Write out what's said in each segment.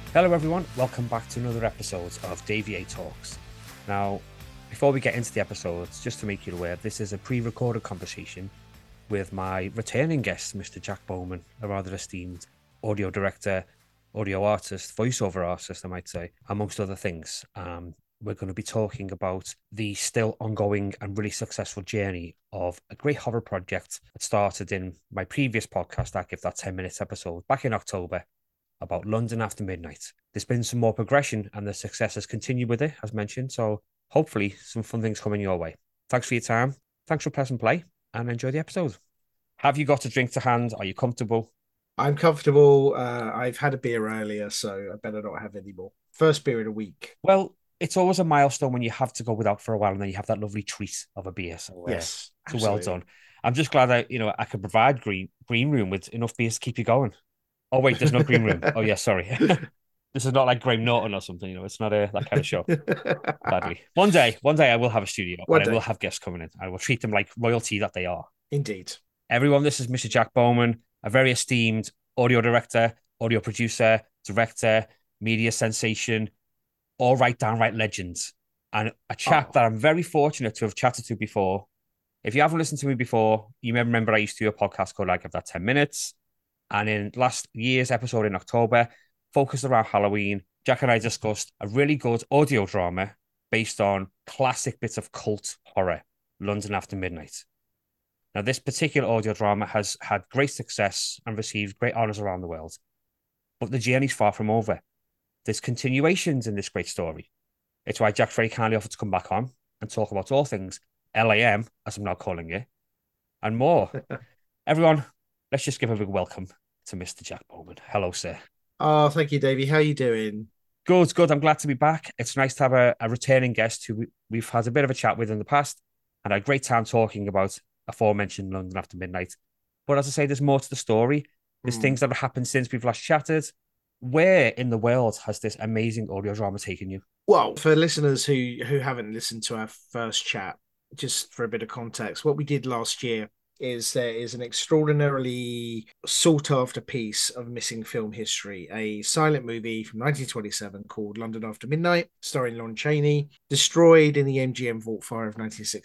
Hello, everyone. Welcome back to another episode of Davey Talks. Now, before we get into the episodes, just to make you aware, this is a pre-recorded conversation with my returning guest, Mr. Jack Bowman, a rather esteemed audio director, audio artist, voiceover artist, I might say, amongst other things. We're going to be talking about the still ongoing and really successful journey of a great horror project that started in my previous podcast, I Give That 10 Minutes episode, back in October, about London After Midnight. There's been some more progression and the success has continued with it, as mentioned. So hopefully some fun things coming your way. Thanks for your time. Thanks for pressing play and enjoy the episode. Have you got a drink to hand? Are you comfortable? I'm comfortable. I've had a beer earlier, so I better not have any more. First beer in a week. Well, it's always a milestone when you have to go without for a while and then you have that lovely treat of a beer. Yes, So well absolutely. done. I'm just glad that I can provide green room with enough beers to keep you going. Oh wait, there's no green room. Oh yeah, sorry. This is not like Graham Norton or something. It's not that kind of show. Sadly, one day I will have a studio and One I will day, have guests coming in. I will treat them like royalty that they are. indeed. Everyone, this is Mr. Jack Bowman, a very esteemed audio director, audio producer, director, media sensation, all right downright legends, and a chap Oh, that I'm very fortunate to have chatted to before. If you haven't listened to me before, you may remember I used to do a podcast called Like of That 10 Minutes. And in last year's episode in October, focused around Halloween, Jack and I discussed a really good audio drama based on classic bits of cult horror, London After Midnight. Now, this particular audio drama has had great success and received great honours around the world, but the journey's far from over. There's continuations in this great story. It's why Jack very kindly offered to come back on and talk about all things LAM, as I'm now calling it, and more. Everyone, let's just give a big welcome to Mr. Jack Bowman. Hello, sir. oh, thank you, Davey. How you doing? Good, good. I'm glad to be back. It's nice to have a returning guest who we've had a bit of a chat with in the past and had a great time talking about aforementioned London After Midnight. But as I say, there's more to the story. There's Hmm. things that have happened since we've last chatted. Where in the world has this amazing audio drama taken you? Well, for listeners who haven't listened to our first chat, just for a bit of context, what we did last year is there is an extraordinarily sought after piece of missing film history, a silent movie from 1927 called London After Midnight, starring Lon Chaney, destroyed in the MGM Vault Fire of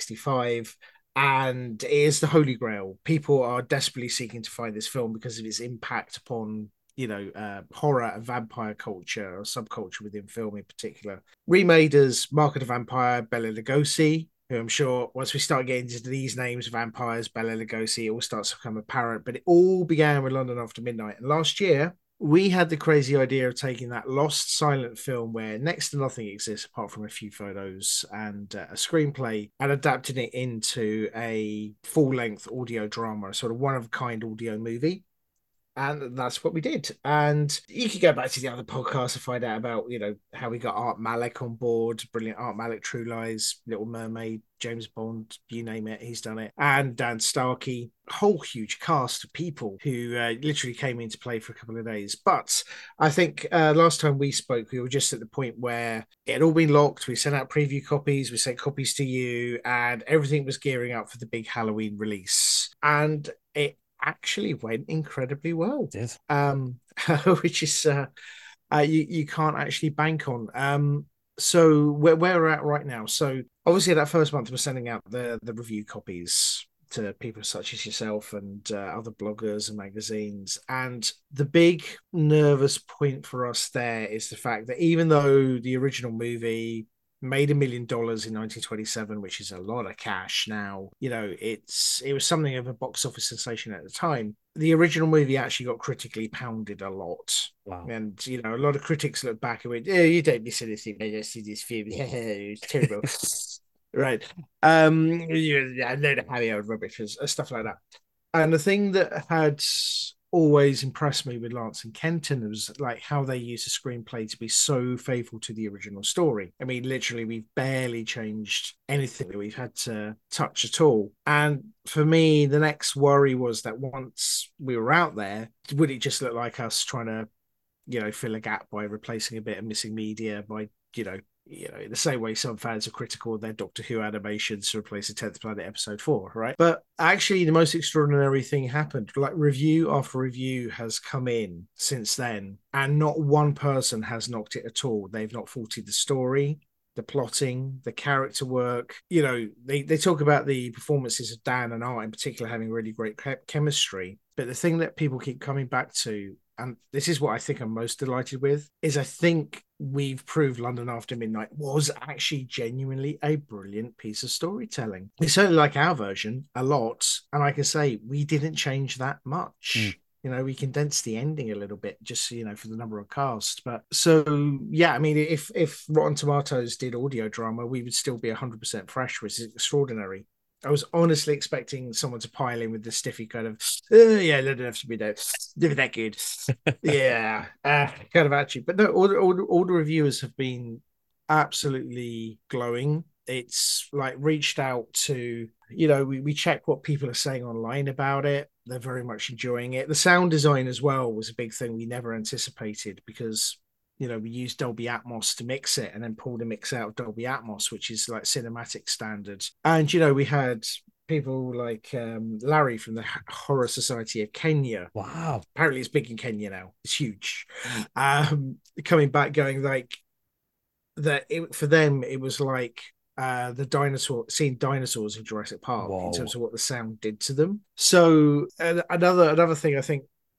1965. And it is the Holy Grail. People are desperately seeking to find this film because of its impact upon horror and vampire culture or subculture within film in particular. Remade as Mark of the Vampire, Bela Lugosi, who I'm sure once we start getting into these names, vampires, Bela Lugosi, it all starts to become apparent. But it all began with London After Midnight. And last year, we had the crazy idea of taking that lost silent film where next to nothing exists apart from a few photos and a screenplay and adapting it into a full length audio drama, a sort of one of a kind audio movie. And that's what we did. And you could go back to the other podcast to find out about, how we got Art Malik on board, brilliant Art Malik, True Lies, Little Mermaid, James Bond, you name it, he's done it. And Dan Starkey, a whole huge cast of people who literally came into play for a couple of days. But I think last time we spoke, we were just at the point where it had all been locked. We sent out preview copies, we sent copies to you, and everything was gearing up for the big Halloween release. And it actually went incredibly well, Did which is you can't actually bank on. So where we're at right now. So obviously that first month we're sending out the review copies to people such as yourself and other bloggers and magazines. And the big nervous point for us there is the fact that even though the original movie made $1 million in 1927, which is a lot of cash now. It was something of a box office sensation at the time. The original movie actually got critically pounded a lot. wow. And a lot of critics look back and went, "Oh, you don't listen to this thing. I just see this film. It's terrible." Right. A load of Harry old rubbish, stuff like that. And the thing that had always impressed me with Lance and Kenton was like how they use a screenplay to be so faithful to the original story. I mean, literally, we've barely changed anything that we've had to touch at all. And for me, the next worry was that once we were out there, would it just look like us trying to, fill a gap by replacing a bit of missing media by, in the same way some fans are critical of their Doctor Who animations to replace the 10th Planet episode 4, right? But actually, the most extraordinary thing happened. Like, review after review has come in since then, and not one person has knocked it at all. They've not faulted the story, the plotting, the character work. They talk about the performances of Dan and Art in particular having really great chemistry. But the thing that people keep coming back to, and this is what I think I'm most delighted with, is I think we've proved London After Midnight was actually genuinely a brilliant piece of storytelling. We certainly like our version a lot, and I can say we didn't change that much. We condensed the ending a little bit just, for the number of cast. But so, yeah, I mean, if Rotten Tomatoes did audio drama, we would still be 100% fresh, which is extraordinary. I was honestly expecting someone to pile in with the stiffy kind of, yeah, they don't have to be that good. Yeah, kind of attitude. But no, all the reviewers have been absolutely glowing. It's like reached out to, we check what people are saying online about it. They're very much enjoying it. The sound design as well was a big thing we never anticipated because we used Dolby Atmos to mix it and then pulled a mix out of Dolby Atmos, which is like cinematic standards. And, we had people like Larry from the Horror Society of Kenya. Wow. Apparently it's big in Kenya now. It's huge. Coming back going like that for them, it was like seeing dinosaurs in Jurassic Park. Whoa. In terms of what the sound did to them. So another thing I think,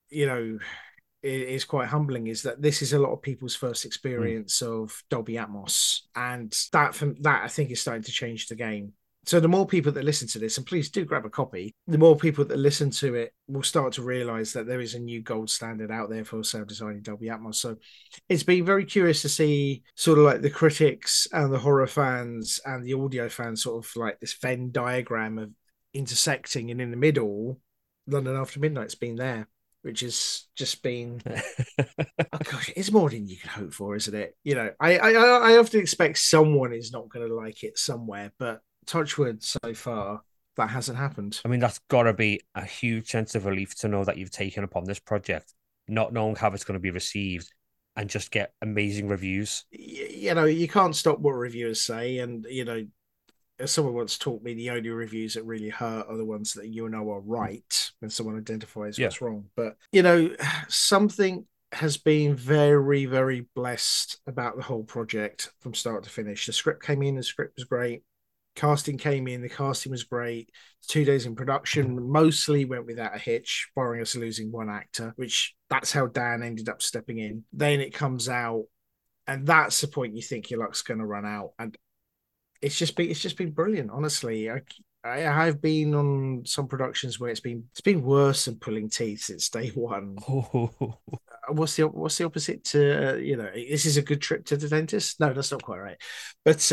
is quite humbling is that this is a lot of people's first experience of Dolby Atmos, and that I think is starting to change the game. So the more people that listen to this, and please do grab a copy, the more people that listen to it will start to realize that there is a new gold standard out there for sound design in Dolby Atmos. So it's been very curious to see sort of like the critics and the horror fans and the audio fans sort of like this Venn diagram of intersecting, and in the middle, London After Midnight's been there, which has just been, oh gosh, it's more than you can hope for, isn't it? I often expect someone is not going to like it somewhere, but touch wood, so far that hasn't happened. I mean, that's got to be a huge sense of relief to know that you've taken upon this project, not knowing how it's going to be received, and just get amazing reviews. You can't stop what reviewers say, and as someone once taught me, the only reviews that really hurt are the ones that are right when someone identifies what's wrong. But something has been very, very blessed about the whole project from start to finish. The script came in, the script was great. Casting came in, the casting was great. 2 days in production mostly went without a hitch, barring us losing one actor, which that's how Dan ended up stepping in. Then it comes out, and that's the point you think your luck's going to run out. And it's just been brilliant, honestly. I've been on some productions where it's been worse than pulling teeth since day one. What's the opposite to this is a good trip to the dentist? No, that's not quite right. But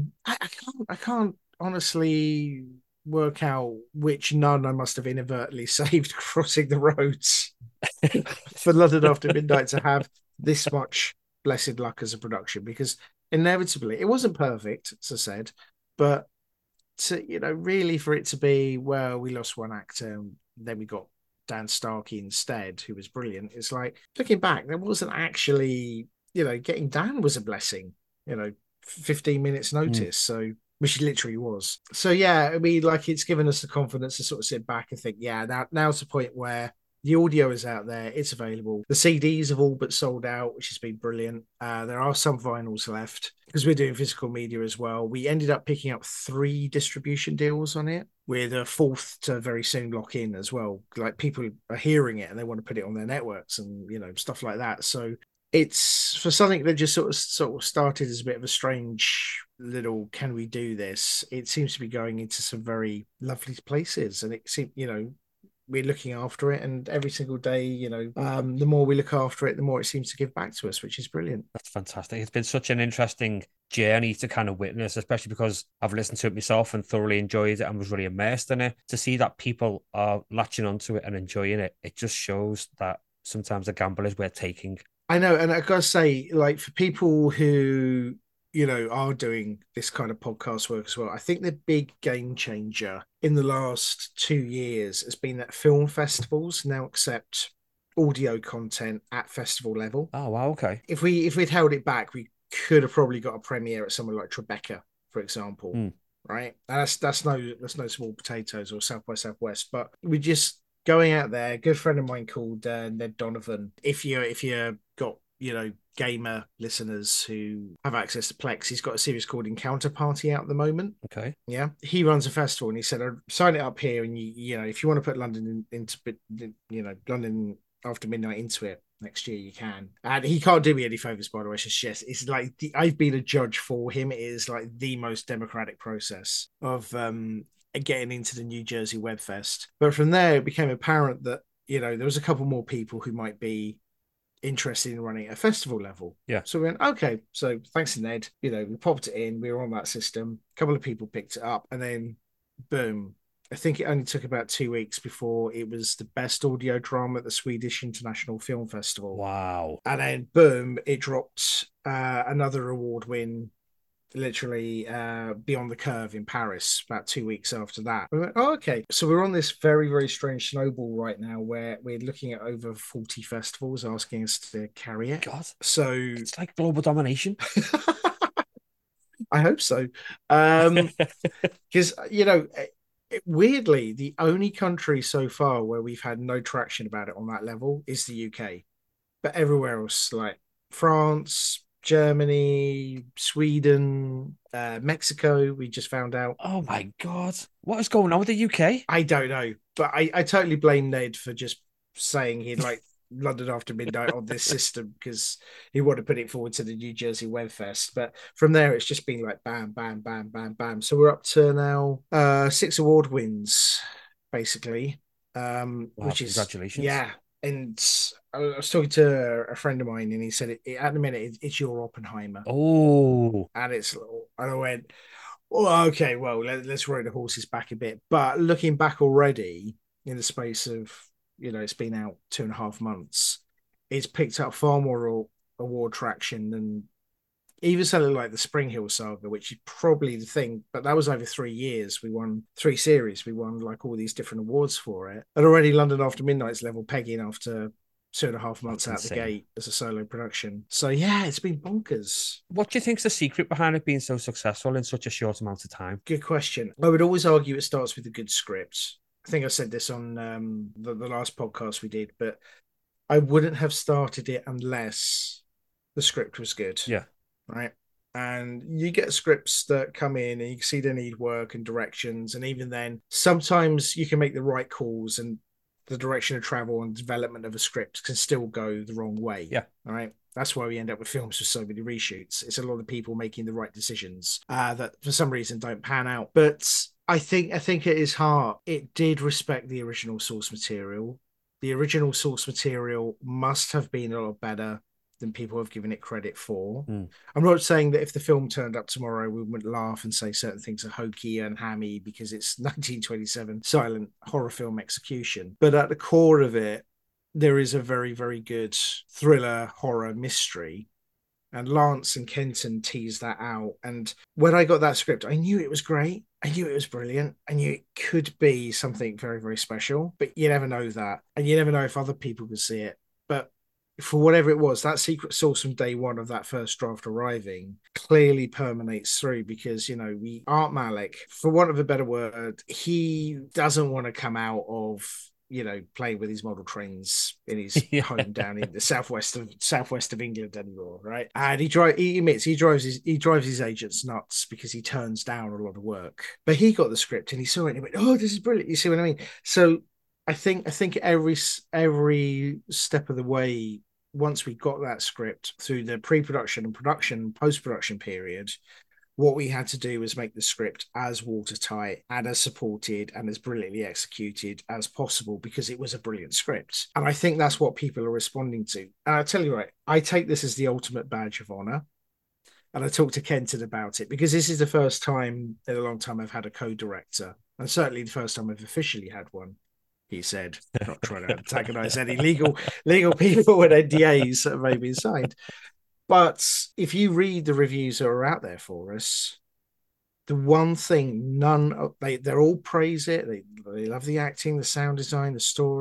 I can't honestly work out which nun I must have inadvertently saved crossing the roads for London After Midnight to have this much blessed luck as a production, because inevitably it wasn't perfect, as I said, but really for it to be, well, we lost one actor and then we got Dan Starkey instead, who was brilliant. It's like, looking back, there wasn't actually, getting Dan was a blessing, 15 minutes notice. So, which literally was. So, yeah, I mean, like, it's given us the confidence to sort of sit back and think, yeah, now's the point where the audio is out there, it's available. The CDs have all but sold out, which has been brilliant. There are some vinyls left because we're doing physical media as well. We ended up picking up 3 distribution deals on it, with a 4th to very soon lock in as well. Like, people are hearing it and they want to put it on their networks and, stuff like that. So it's for something that just sort of started as a bit of a strange little, can we do this? It seems to be going into some very lovely places, and it seems, we're looking after it, and every single day, the more we look after it, the more it seems to give back to us, which is brilliant. That's fantastic. It's been such an interesting journey to kind of witness, especially because I've listened to it myself and thoroughly enjoyed it and was really immersed in it. To see that people are latching onto it and enjoying it, it just shows that sometimes a gamble is worth taking. I know, and I gotta say, like, for people who are doing this kind of podcast work as well, I think the big game changer in the last 2 years has been that film festivals now accept audio content at festival level. Oh, wow, okay. If we'd held it back, we could have probably got a premiere at somewhere like Tribeca, for example. Hmm. Right, and that's no small potatoes, or South by Southwest, but we just going out there. A good friend of mine called Ned Donovan. If you got gamer listeners who have access to Plex, he's got a series called Encounter Party out at the moment. Okay. Yeah, he runs a festival, and he said, "I'd sign it up here, and if you want to put London into London after midnight into it next year, you can." And he can't do me any favors, by the way. It's like I've been a judge for him. It is like the most democratic process of getting into the New Jersey Web Fest. But from there, it became apparent that there was a couple more people who might be interested in running at a festival level. Yeah. So we went, okay. So thanks to Ned, we popped it in. We were on that system. A couple of people picked it up, and then boom. I think it only took about 2 weeks before it was the best audio drama at the Swedish International Film Festival. Wow. And then boom, it dropped another award win literally Beyond the Curve in Paris about 2 weeks after that. We went, oh, okay. So we're on this very, very strange snowball right now where we're looking at over 40 festivals asking us to carry it. God. So It's like global domination. I hope so. Because, weirdly, the only country so far where we've had no traction about it on that level is the UK. But everywhere else, like France, Germany, Sweden, Mexico, we just found out. Oh my God. What is going on with the UK? I don't know, but I totally blame Ned for just saying he'd like London After Midnight on this system because he wanted to put it forward to the New Jersey Web Fest. But from there, it's just been like bam, bam, bam, bam, bam. So we're up to now 6 award wins, basically, Wow, which is, congratulations. yeah. And I was talking to a friend of mine, and he said, at the minute, it's your Oppenheimer. Oh, And and I went, well, okay, well, let's roll the horses back a bit. But looking back already in the space of, it's been out 2.5 months, it's picked up far more award traction than even something like the Spring Hill Saga, which is probably the thing. But that was over 3 years. We won 3 series. We won like all these different awards for it. And already London After Midnight's level pegging after 2.5 months that's out the insane. gate as a solo production. So yeah, it's been bonkers. What do you think's the secret behind it being so successful in such a short amount of time? Good question. I would always argue it starts with a good script. I think I said this on the last podcast we did, but I wouldn't have started it unless the script was good, Yeah. right? And you get scripts that come in and you can see they need work and directions. And even then, sometimes you can make the right calls and the direction of travel and development of a script can still go the wrong way. Yeah. All right. That's why we end up with films with so many reshoots. It's a lot of people making the right decisions that for some reason don't pan out. But I think at its heart, it did respect the original source material. The original source material must have been a lot better than people have given it credit for. Mm. I'm not saying that if the film turned up tomorrow, we wouldn't laugh and say certain things are hokey and hammy because it's 1927 silent horror film execution. But at the core of it, there is a very, very good thriller horror mystery. And Lance and Kenton teased that out. And when I got that script, I knew it was great. I knew it was brilliant. I knew it could be something very, very special. But you never know that. And you never know if other people could see it. But for whatever it was, that secret sauce from day one of that first draft arriving clearly permeates through because, we Art Malik, for want of a better word, he doesn't want to come out of playing with his model trains in his Yeah. home down in the southwest of England anymore, right? And he admits he drives his agents nuts because he turns down a lot of work. But he got the script and he saw it and he went, "Oh, this is brilliant." You see what I mean? So I think every step of the way, once we got that script through the pre-production and production post-production period, what we had to do was make the script as watertight and as supported and as brilliantly executed as possible because it was a brilliant script. And I think that's what people are responding to. And I tell you what, I take this as the ultimate badge of honor. And I talked to Kenton about it because this is the first time in a long time I've had a co-director, and certainly the first time I've officially had one. He said, not trying to antagonize any legal people with NDAs that may be signed. But if you read the reviews that are out there for us, the one thing they're all praise it. They love the acting, the sound design, the story,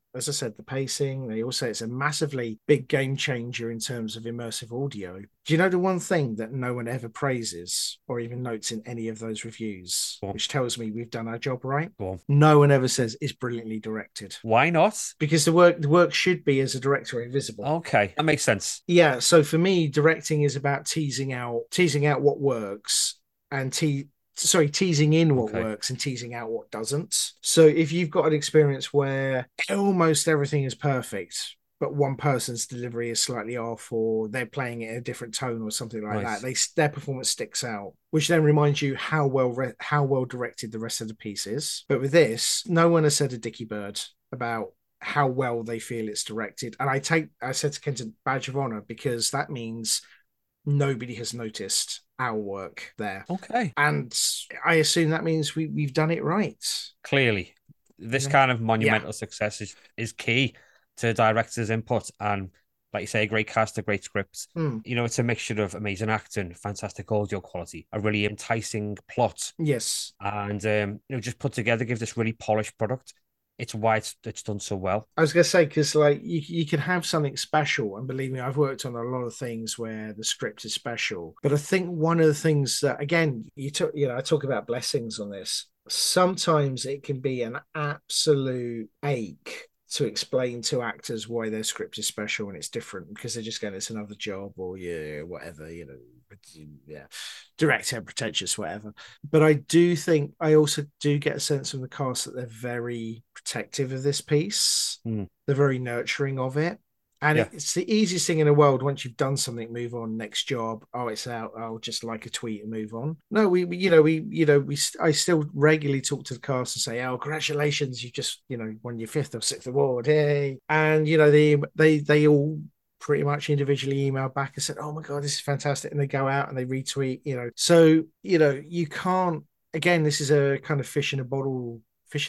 as I said, the pacing. They all say it's a massively big game changer in terms of immersive audio. Do you know the one thing that no one ever praises or even notes in any of those reviews, Go on. which tells me we've done our job right? Go on. No one ever says it's brilliantly directed. Why not? Because the work should be, as a director, invisible. Okay, that makes sense. Yeah, so for me, directing is about teasing out what works and teasing in what Okay. works and teasing out what doesn't. So if you've got an experience where almost everything is perfect, but one person's delivery is slightly off, or they're playing it in a different tone, or something like that, Right. their performance sticks out, which then reminds you how well directed the rest of the piece is. But with this, no one has said a dicky bird about how well they feel it's directed. And I said to Kenton, badge of honor, because that means nobody has noticed our work there. Okay. And I assume that means we've done it right. Clearly, You this know? kind of Yeah. monumental success is key to directors' input. And like you say, a great cast, a great script. Mm. It's a mixture of amazing acting, fantastic audio quality, a really enticing plot, Yes. and just put together, give this really polished product. It's why it's done so well. I was gonna say, because like you can have something special, and believe me, I've worked on a lot of things where the script is special. But I think one of the things that, again, I talk about blessings on this. Sometimes it can be an absolute ache to explain to actors why their script is special and it's different, because they're just going, it's another job, or yeah, whatever, yeah, direct and pretentious, whatever. But I also do get a sense from the cast that they're very protective of this piece. Mm. They're very nurturing of it. And Yeah. it's the easiest thing in the world. Once you've done something, move on, next job. Oh, it's out. I'll just like a tweet and move on. No, I still regularly talk to the cast and say, oh, congratulations, you just, won your fifth or sixth award. Hey. And, they all pretty much individually email back and said, oh my God, this is fantastic. And they go out and they retweet, So, you can't, again, this is a kind of fish in a bottle,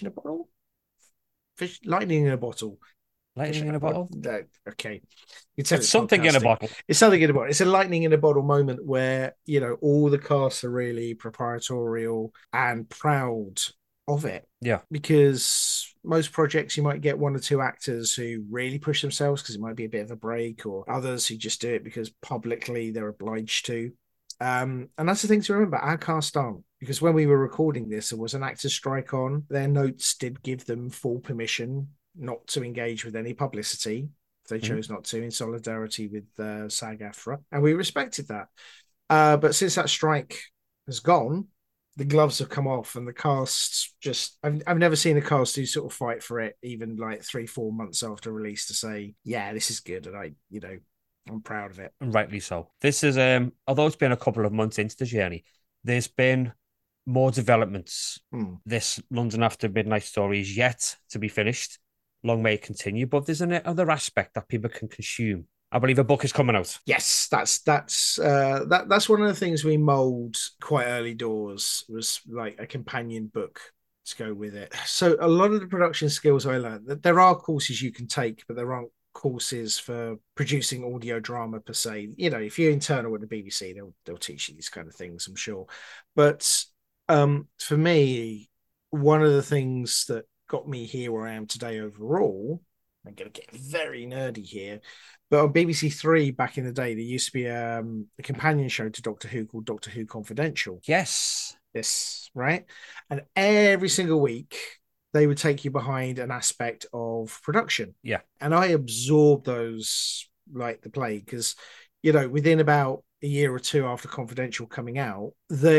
lightning in a bottle. Lightning in a bottle. No, okay. You tell It's it's something in a podcasting. bottle. It's something in a bottle. It's a lightning in a bottle moment where, all the casts are really proprietorial and proud of it. Yeah. Because most projects you might get one or two actors who really push themselves because it might be a bit of a break, or others who just do it because publicly they're obliged to. And that's the thing to remember. Our cast aren't, because when we were recording this, there was an actor's strike on. Their notes did give them full permission not to engage with any publicity. They chose not to, in solidarity with SAG-AFTRA, and we respected that. But since that strike has gone, the gloves have come off, and the cast just I've never seen a cast who sort of fight for it, even like 3-4 months after release, to say, yeah, this is good, and I'm proud of it. And rightly so. This is although it's been a couple of months into the journey, there's been more developments. This London After Midnight story is yet to be finished. Long may it continue, but there's another aspect that people can consume. I believe a book is coming out. Yes, that's one of the things we mold quite early doors, was like a companion book to go with it. So a lot of the production skills I learned, that there are courses you can take, but there aren't courses for producing audio drama per se. If you're internal with the BBC, they'll teach you these kind of things, I'm sure. But for me, one of the things that got me here where I am today overall, I'm going to get very nerdy here, but on BBC Three back in the day, there used to be a companion show to Doctor Who called Doctor Who Confidential. Yes. This, right? And every single week, they would take you behind an aspect of production. Yeah. And I absorbed those like the plague, because, within about a year or two after Confidential coming out,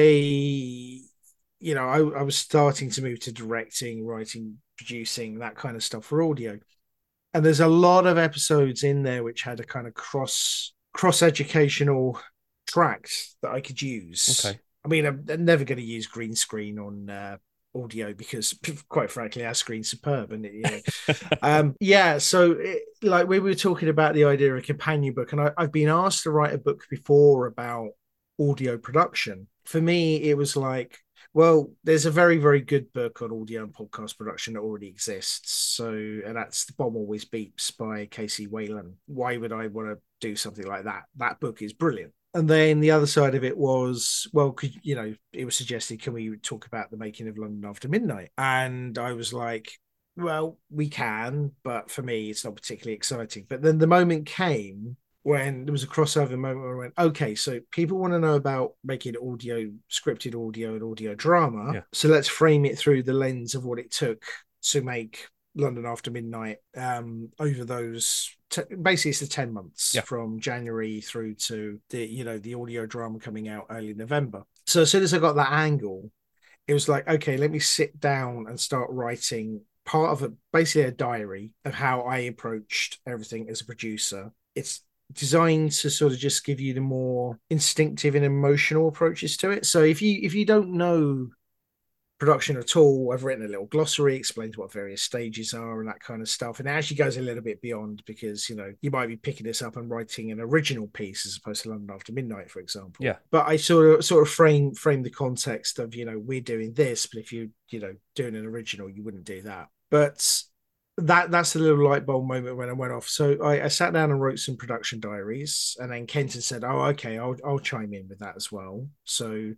I was starting to move to directing, writing, producing, that kind of stuff for audio. And there's a lot of episodes in there which had a kind of cross educational tracks that I could use. Okay. I mean, I'm never going to use green screen on audio, because, quite frankly, our screen's superb. And so like we were talking about the idea of a companion book, and I've been asked to write a book before about audio production. For me, it was like, well, there's a very, very good book on audio and podcast production that already exists. So, and that's The Bomb Always Beeps by Casey Whalen. Why would I want to do something like that? That book is brilliant. And then the other side of it was, well, it was suggested, can we talk about the making of London After Midnight? And I was like, well, we can, but for me, it's not particularly exciting. But then the moment came when there was a crossover moment where I went, okay, so people want to know about making audio, scripted audio, and audio drama. Yeah. So let's frame it through the lens of what it took to make London After Midnight over those. Basically, it's the 10 months Yeah. from January through to the audio drama coming out early November. So as soon as I got that angle, it was like, okay, let me sit down and start writing part of basically a diary of how I approached everything as a producer. It's designed to sort of just give you the more instinctive and emotional approaches to it. So if you don't know production at all, I've written a little glossary, explains what various stages are and that kind of stuff. And it actually goes a little bit beyond because, you might be picking this up and writing an original piece as opposed to London After Midnight, for example. Yeah. But I sort of frame the context of, we're doing this, but if doing an original, you wouldn't do that. But that's a little light bulb moment when I went off. So I sat down and wrote some production diaries, and then Kenton said, "Oh, okay, I'll chime in with that as well." So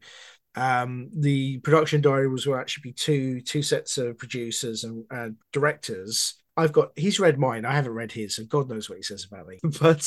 the production diaries will actually be two sets of producers and directors. He's read mine. I haven't read his, so God knows what he says about me. But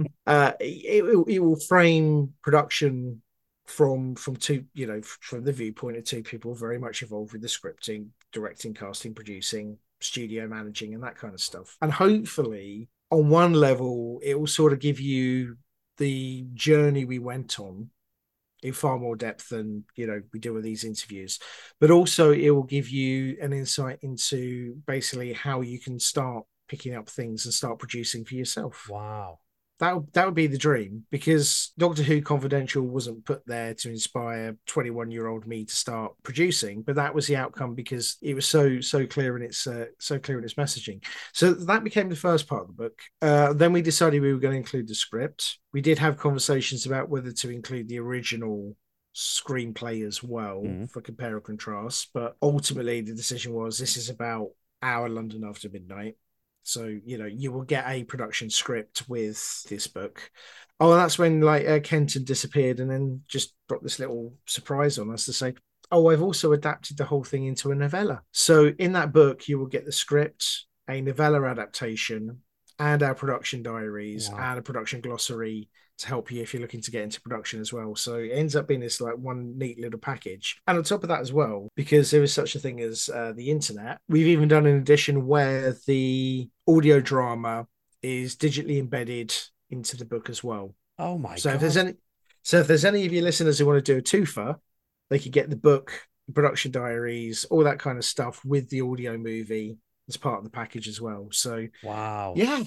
it will frame production from two, from the viewpoint of two people very much involved with the scripting, directing, casting, producing, studio managing, and that kind of stuff. And hopefully, on one level, it will sort of give you the journey we went on in far more depth than we do with these interviews, but also it will give you an insight into basically how you can start picking up things and start producing for yourself. Wow. That would be the dream, because Doctor Who Confidential wasn't put there to inspire 21-year-old me to start producing, but that was the outcome because it was so clear in its messaging. So that became the first part of the book. Then we decided we were going to include the script. We did have conversations about whether to include the original screenplay as well for compare and contrast, but ultimately the decision was this is about our London After Midnight. So, you will get a production script with this book. Oh, and that's when Kenton disappeared and then just dropped this little surprise on us to say, oh, I've also adapted the whole thing into a novella. So in that book, you will get the script, a novella adaptation, and our production diaries and a production glossary to help you if you're looking to get into production as well. So it ends up being this one neat little package. And on top of that as well, because there is such a thing as the internet, we've even done an edition where the audio drama is digitally embedded into the book as well. Oh my so God. if there's any of your listeners who want to do a twofer, they could get the book, the production diaries, all that kind of stuff with the audio movie as part of the package as well. So wow. yeah.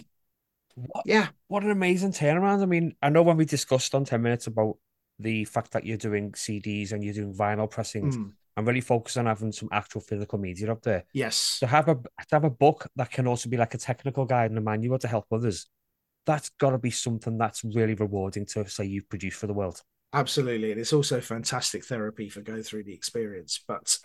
What an amazing turnaround. I mean, I know when we discussed on 10 minutes about the fact that you're doing CDs and you're doing vinyl pressings, I'm really focused on having some actual physical media up there. Yes. To have a book that can also be like a technical guide and a manual to help others, that's got to be something that's really rewarding to say you've produced for the world. Absolutely, and it's also fantastic therapy for going through the experience. But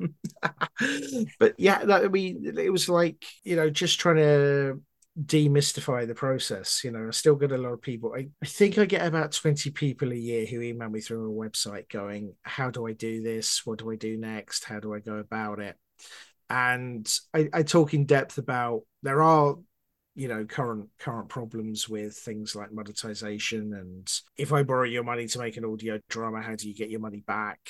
but yeah, I mean, it was like just trying to demystify the process. I still get a lot of people. I think I get about 20 people a year who email me through a website going, "How do I do this? What do I do next? How do I go about it?" And I talk in depth about there are current problems with things like monetization, and if I borrow your money to make an audio drama, how do you get your money back?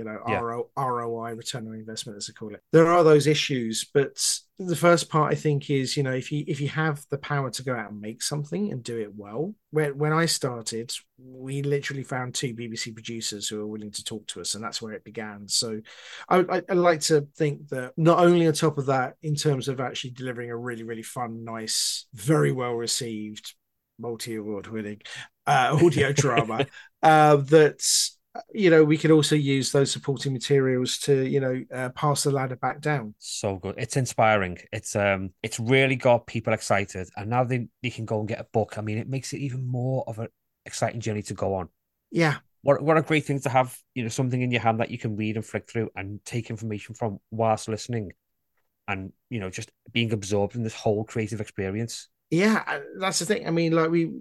ROI, return on investment, as they call it. There are those issues, but the first part I think is if you have the power to go out and make something and do it well. When I started, we literally found 2 BBC producers who were willing to talk to us, and that's where it began. So I like to think that not only on top of that, in terms of actually delivering a really, really fun, nice, very well received, multi-award winning audio drama, that we could also use those supporting materials to pass the ladder back down. So good. It's inspiring. It's really got people excited, and now they can go and get a book. I mean, it makes it even more of an exciting journey to go on. Yeah. What a great thing to have, something in your hand that you can read and flick through and take information from whilst listening, and just being absorbed in this whole creative experience. Yeah, that's the thing. I mean, like we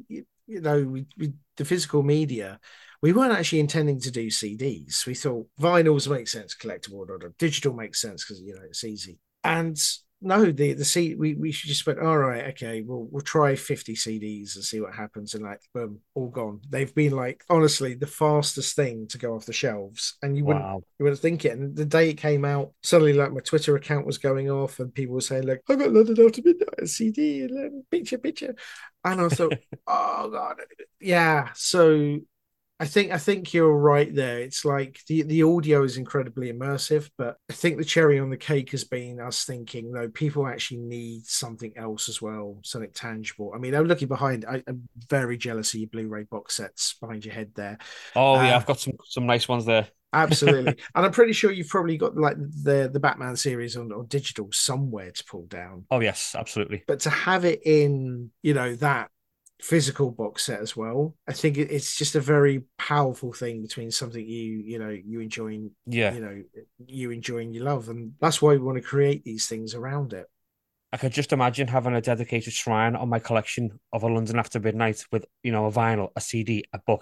the physical media, we weren't actually intending to do CDs. We thought vinyls make sense, collectible, or digital makes sense because it's easy. And no, the C we just went, all right, okay, we'll try 50 CDs and see what happens, and like boom, all gone. They've been like honestly the fastest thing to go off the shelves, and Wow. you wouldn't think it. And the day it came out, suddenly like my Twitter account was going off, and people were saying like, I got London After Midnight CD and picture, and I thought, oh god, yeah. So I think you're right there. It's like the audio is incredibly immersive, but I think the cherry on the cake has been us thinking, no, people actually need something else as well, something tangible. I mean, I'm looking behind. I'm very jealous of your Blu-ray box sets behind your head there. Oh yeah, Uh, I've got some nice ones there. Absolutely, and I'm pretty sure you've probably got like the Batman series on digital somewhere to pull down. Oh yes, absolutely. But to have it in, that physical box set as well, I think it's just a very powerful thing between something you enjoy and Yeah. you enjoy and you love, and that's why we want to create these things around it. I could just imagine having a dedicated shrine on my collection of a London After Midnight with, a vinyl, a CD, a book,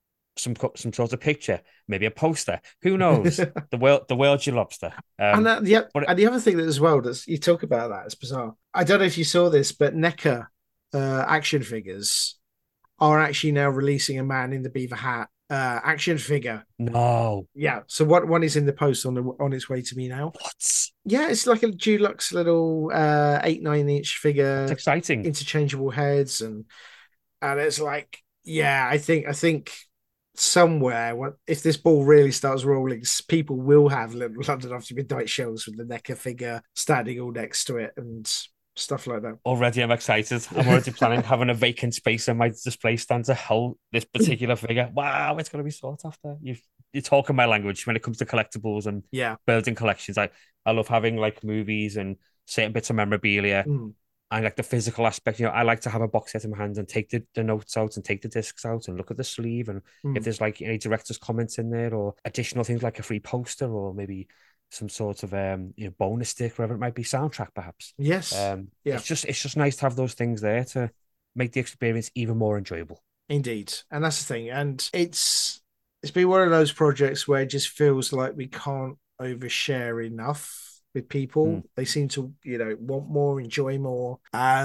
some sort of picture, maybe a poster. Who knows? The world's your lobster. But And the other thing that as well that you talk about that is bizarre. I don't know if you saw this, but NECA action figures are actually now releasing a Man in the Beaver Hat action figure. no, Yeah. So what one is in the post on its way to me now. what? Yeah, it's like a Dulux little 8-9 inch That's figure, exciting. interchangeable heads, and it's like, yeah, I think somewhere if this ball really starts rolling, people will have little London After Midnight shelves with the NECA figure standing all next to it and stuff like that. Already, I'm excited. I'm already planning having a vacant space in my display stand to hold this particular figure. Wow, it's going to be sought after. You're talking my language when it comes to collectibles and Yeah. building collections. I love having like movies and certain bits of memorabilia Mm, and like the physical aspect. I like to have a box set in my hands and take the notes out and take the discs out and look at the sleeve and if mm. there's like any director's comments in there or additional things like a free poster or maybe some sort of bonus stick, whatever it might be, soundtrack perhaps. Yes. Yeah. It's just nice to have those things there to make the experience even more enjoyable. Indeed, and that's the thing, and it's been one of those projects where it just feels like we can't overshare enough with Mm. people. They seem to, want more, enjoy more.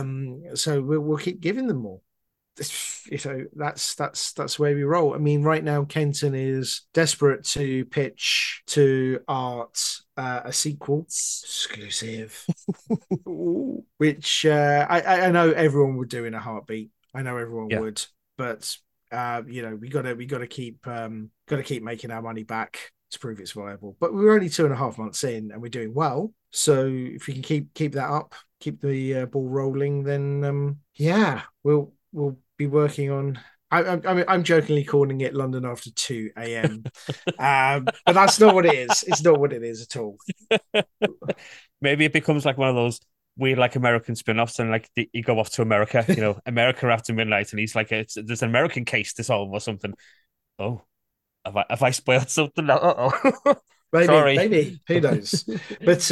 So we'll keep giving them more. That's where we roll. I mean, right now Kenton is desperate to pitch to Art a sequel exclusive, which I know everyone would do in a heartbeat. I know everyone Yeah, would, but we gotta keep making our money back to prove it's viable. But we're only 2.5 months in, and we're doing well. So if we can keep that up, keep the ball rolling, then yeah, we'll be working on. I'm jokingly calling it London After 2 a.m. But that's not what it is. It's not what it is at all. maybe it becomes like one of those weird like American spin-offs and like you go off to America, America After Midnight, and he's like, there's an American case to solve or something. Oh, have I spoiled something? Uh-oh. Maybe, Sorry. maybe, who knows? But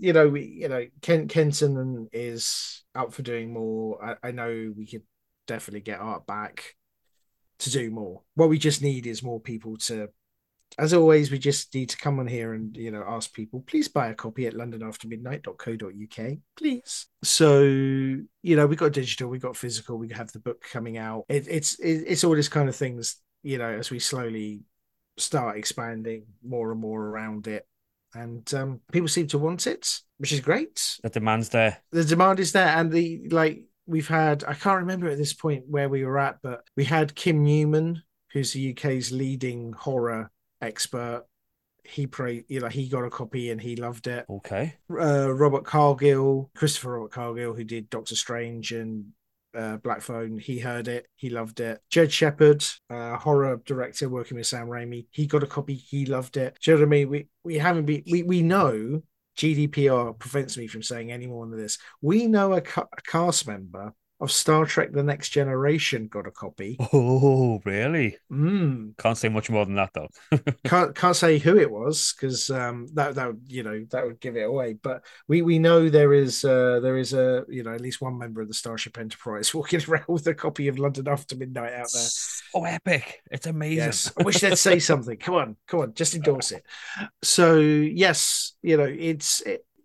Kenton is out for doing more. I know we could definitely get Art back to do more. What we just need is more people to, as always, we just need to come on here and ask people, please buy a copy at londonaftermidnight.co.uk, please. So we got digital, we got physical, we have the book coming out. It's all this kind of things, as we slowly start expanding more and more around it. And people seem to want it, which is great. The demand's there. The demand is there, and we've had, I can't remember at this point where we were at, but we had Kim Newman, who's the UK's leading horror expert. He got a copy and he loved it. Okay. Christopher Robert Cargill, who did Doctor Strange and Black Phone, he heard it, he loved it. Jed Shepard, horror director working with Sam Raimi, he got a copy, he loved it. Do you know what I mean? We haven't been, we know GDPR prevents me from saying any more than this. We know a cast member of Star Trek: The Next Generation got a copy. Oh, really? Mm. Can't say much more than that though. Can't say who it was because that would give it away. But we know there is a at least one member of the Starship Enterprise walking around with a copy of London After Midnight out there. So epic. It's amazing. Yes, I wish they'd say something. Come on, just endorse it. So yes,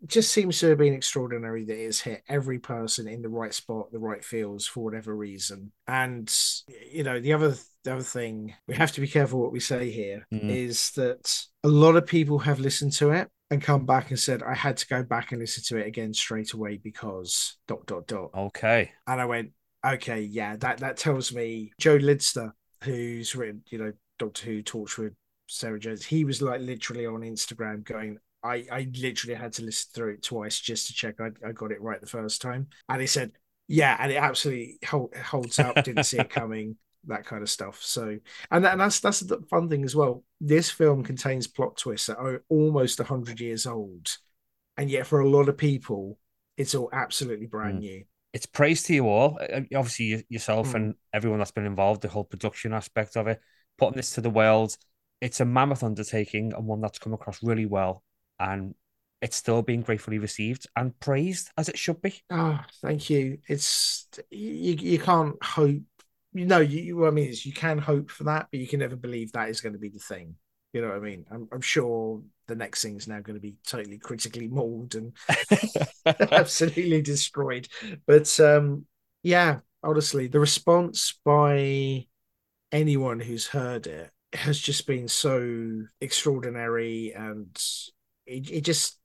just seems to have been extraordinary that it's hit every person in the right spot, the right feels for whatever reason. And the other thing we have to be careful what we say here Mm, is that a lot of people have listened to it and come back and said, I had to go back and listen to it again straight away because dot dot dot. okay. And I went, okay, yeah, that tells me Joe Lidster, who's written, Doctor Who, Torchwood, Sarah Jones, he was like literally on Instagram going, I literally had to listen through it twice just to check I got it right the first time. And he said, yeah, and it absolutely holds up, didn't see it coming, that kind of stuff. So, and that's the fun thing as well. This film contains plot twists that are almost 100 years old. And yet for a lot of people, it's all absolutely brand Mm. new. It's praise to you all. Obviously, yourself Mm. and everyone that's been involved, the whole production aspect of it, putting this to the world. It's a mammoth undertaking and one that's come across really well. And it's still being gratefully received and praised as it should be. Oh, thank you. It's you can't hope. I mean, you can hope for that, but you can never believe that is going to be the thing. You know what I mean? I'm sure the next thing's now going to be totally critically mauled and absolutely destroyed. But yeah, honestly, the response by anyone who's heard it has just been so extraordinary, and it just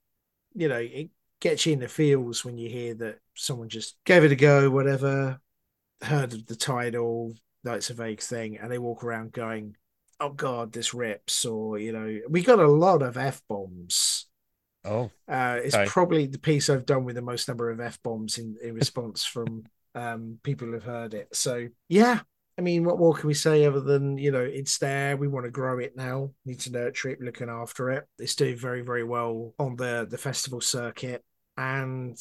it gets you in the feels when you hear that someone just gave it a go, whatever, heard of the title, that it's a vague thing, and they walk around going, "Oh God, this rips," or we got a lot of f bombs. Oh, It's okay. probably the piece I've done with the most number of f bombs in response from people who've heard it. So yeah. I mean, what more can we say other than, it's there. We want to grow it now, need to nurture it, looking after it. It's doing very, very well on the festival circuit. And,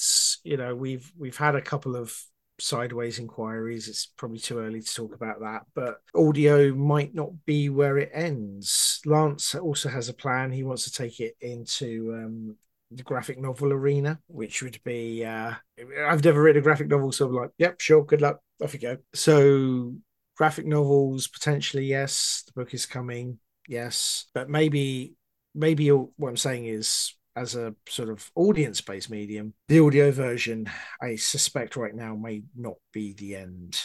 we've had a couple of sideways inquiries. It's probably too early to talk about that, but audio might not be where it ends. Lance also has a plan. He wants to take it into the graphic novel arena, which would be I've never read a graphic novel, so I'm like, yep, sure, good luck, off you go. So graphic novels potentially, yes, the book is coming, yes, but maybe what I'm saying is, as a sort of audience-based medium, the audio version, I suspect right now, may not be the end.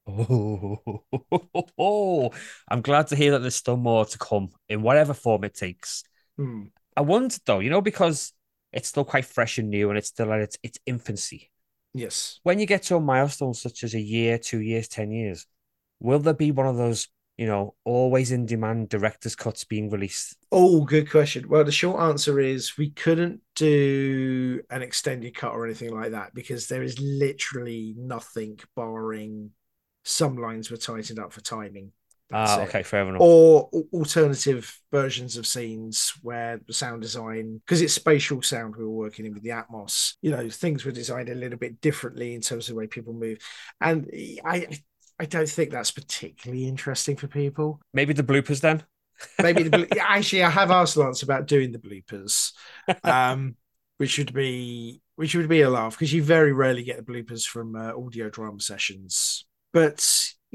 Oh, I'm glad to hear that there's still more to come in whatever form it takes. Hmm. I wonder though, because it's still quite fresh and new and it's still at its infancy. Yes. When you get to a milestone such as a year, 2 years, 10 years, will there be one of those, always in demand director's cuts being released? Oh, good question. Well, the short answer is we couldn't do an extended cut or anything like that because there is literally nothing barring some lines were tightened up for timing. That's Ah, it. okay, fair enough. Or alternative versions of scenes where the sound design, because it's spatial sound we were working in with the Atmos, things were designed a little bit differently in terms of the way people move. And I don't think that's particularly interesting for people. Maybe the bloopers then? Maybe actually, I have asked Lance about doing the bloopers, um, which would be a laugh because you very rarely get the bloopers from audio drama sessions. But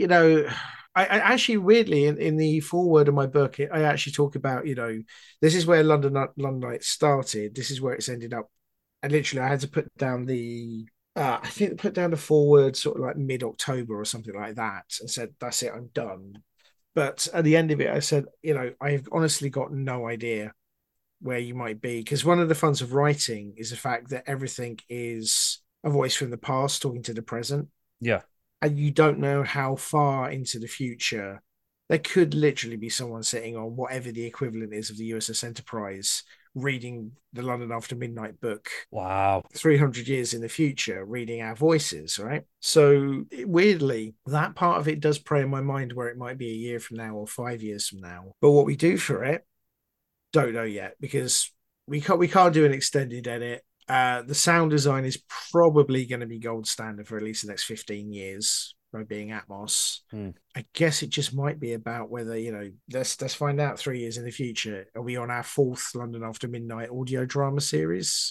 I actually weirdly in the foreword of my book, I actually talk about this is where London Nights started. This is where it's ended up. And literally, I had to put down I think put down the forward sort of like mid-October or something like that, and said, "That's it, I'm done." But at the end of it, I said, I've honestly got no idea where you might be. Because one of the funs of writing is the fact that everything is a voice from the past talking to the present. Yeah. And you don't know how far into the future there could literally be someone sitting on whatever the equivalent is of the USS Enterprise reading the London After Midnight book Wow. 300 years in the future reading our voices, right? So weirdly, that part of it does prey in my mind where it might be a year from now or 5 years from now. But what we do for it, don't know yet because we can't do an extended edit. The sound design is probably going to be gold standard for at least the next 15 years by being Atmos. Hmm. I guess it just might be about whether, let's find out 3 years in the future. Are we on our fourth London After Midnight audio drama series,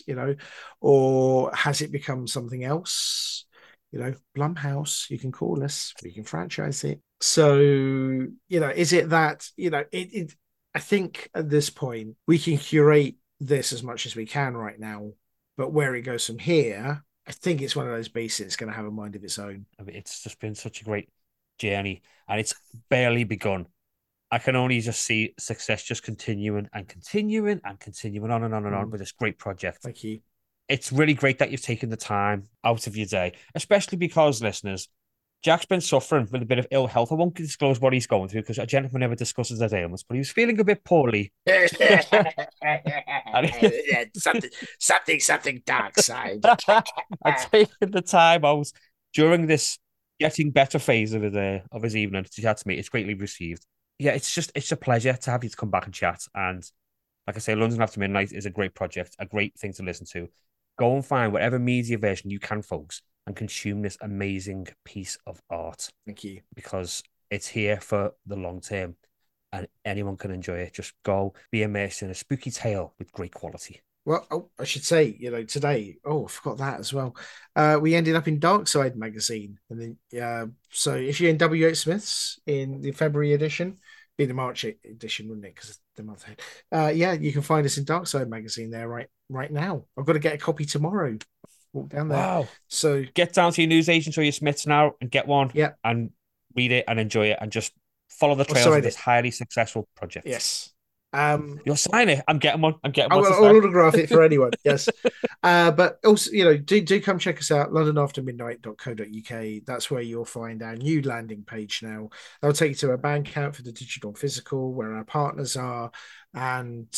or has it become something else? Blumhouse, you can call us, we can franchise it. So, is it that, I think at this point we can curate this as much as we can right now But where it goes from here, I think it's one of those beasts that's going to have a mind of its own. I mean, it's just been such a great journey, and it's barely begun. I can only just see success just continuing and continuing and continuing on and on and on with this great project. Thank you. It's really great that you've taken the time out of your day, especially because, listeners, Jack's been suffering with a bit of ill health. I won't disclose what he's going through because a gentleman never discusses their ailments, but he was feeling a bit poorly. something dark side. I've taken the time out during this getting better phase of his evening to chat to me. It's greatly received. Yeah, it's a pleasure to have you to come back and chat. And like I say, London After Midnight is a great project, a great thing to listen to. Go and find whatever media version you can, folks, and consume this amazing piece of art. Thank you. Because it's here for the long term and anyone can enjoy it. Just go be immersed in a spooky tale with great quality. Well, I should say, today, I forgot that as well. We ended up in Darkside magazine. And then, so if you're in W.H. Smith's in the February edition, be the March edition, wouldn't it? Because the month ahead. You can find us in Darkside magazine there right now. I've got to get a copy tomorrow. Walk down there. Wow. So get down to your newsagents or your Smiths now and get one. Yeah. And read it and enjoy it and just follow the trails of this highly successful project. Yes. You'll sign it. I'm getting one. I'll autograph it for anyone. Yes. But also, do come check us out, londonaftermidnight.co.uk. That's where you'll find our new landing page now. That'll take you to our Bandcamp for the digital and physical, where our partners are. And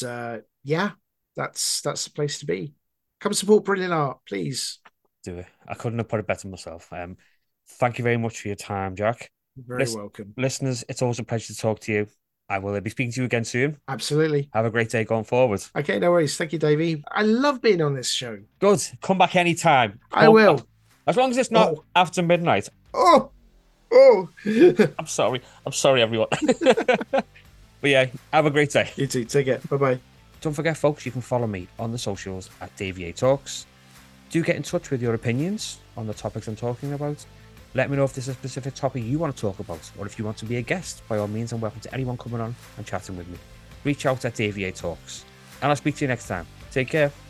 that's the place to be. Come support brilliant art, please. Do it. I couldn't have put it better myself. Thank you very much for your time, Jack. Very welcome. Listeners, it's always a pleasure to talk to you. I will be speaking to you again soon. Absolutely. Have a great day going forward. Okay, no worries. Thank you, Davey. I love being on this show. Good. Come back anytime. I will. As long as it's not after midnight. Oh. I'm sorry, everyone. But yeah, have a great day. You too. Take care. Bye-bye. Don't forget, folks, you can follow me on the socials at Davey A Talks. Do get in touch with your opinions on the topics I'm talking about. Let me know if there's a specific topic you want to talk about, or if you want to be a guest. By all means, I'm welcome to anyone coming on and chatting with me. Reach out at Davey A Talks. And I'll speak to you next time. Take care.